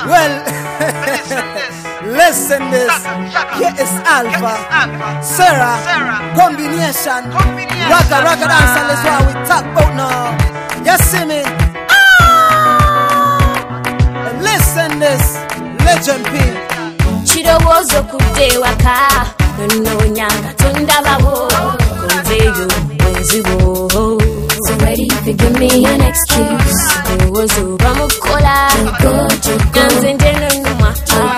Well, listen this. Here is Alpha, Sarah, combination. Ragga dancehall is what we talk about now. You see me? Listen this, Legend P. Chiro wozo kudewaka, no nyanga tundabawo, konveyo wenziwo. So ready to give me an excuse. Wozo bamukola, nanzende numa.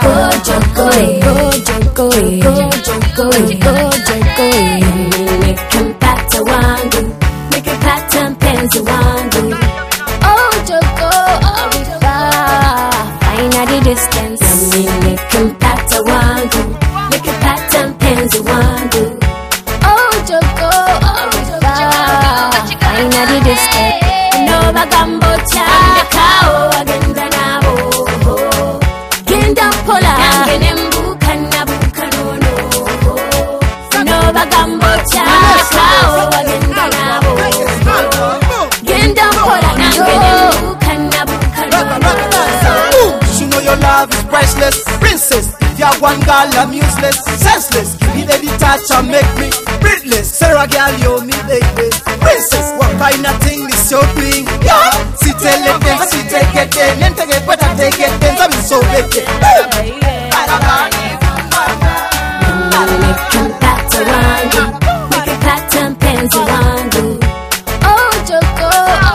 Make him pata wangu, make him pata mpenzi wangu. Oh Joko, fine at the distance. Make him pata wangu, make him pata mpenzi wangu. Oh Joko, fine at the distance. No bagambo cha kao agenda nabo. Genda pola, nangene mbuka nabuka nono. No bagambo cha kao agenda nabo. Genda pola, nangene mbuka nabuka nono. You know your love is priceless, princess. If you're one girl, I'm useless, senseless. Give me the touch and make me breathless. Sarah girl, you me baby, princess. What kind of thing is your doing? Yeah, she tell it then, she take it then take it, but I take it then. I'm so baby. Make him pata wangu, make him pata mpenzi wangu. Oh Joko,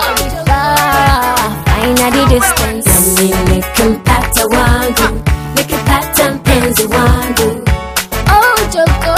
fine at the distance. Make him pata wangu, make him pata mpenzi wangu. Oh Joko,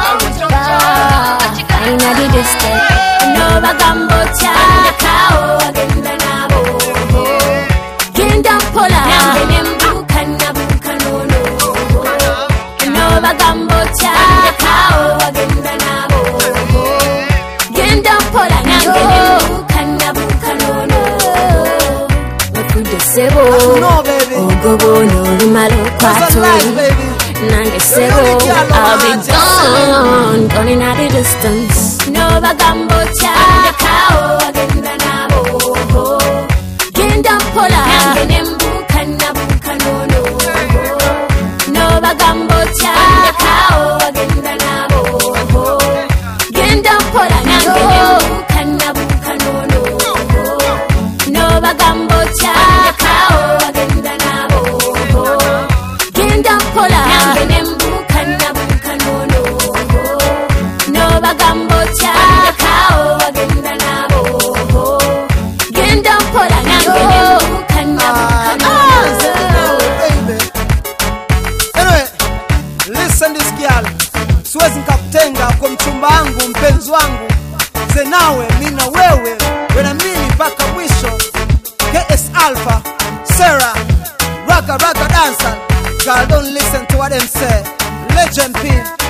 fine at the distance. No bagambo cha kao agenda nabo. Genda pola, nangene mbuka nabuka nono. No bagambo cha kao agenda nabo. Genda pola, nangene mbuka nabuka nono. Wakude sebo, No baby, ogobo no lumalo it's a life kwato. baby. Nange sebo, I'll be gone, gone in at the distance. No bagambo cha kao agenda nabo. Genda pola, nangene mbuka nabuka nono. No bagambo cha kao agenda nabo. Genda pola, nangene mbuka nabuka nono. No bagambo cha kao agenda nabo. Genda pola, nangene mbuka nabuka nono. No bagambo cha kao agenda nabo. Genda pola, nangene mbuka nabuka nono. Baby. Anyway, listen this girl. Siwezi nikakutenga kwa mchumba wangu, mpenzi wangu. Zenawe, mina wewe, wena mimi mpaka mwisho. KS Alpha, Sarah, Ragga dancehall. Girl, don't listen to what them say. Legend P.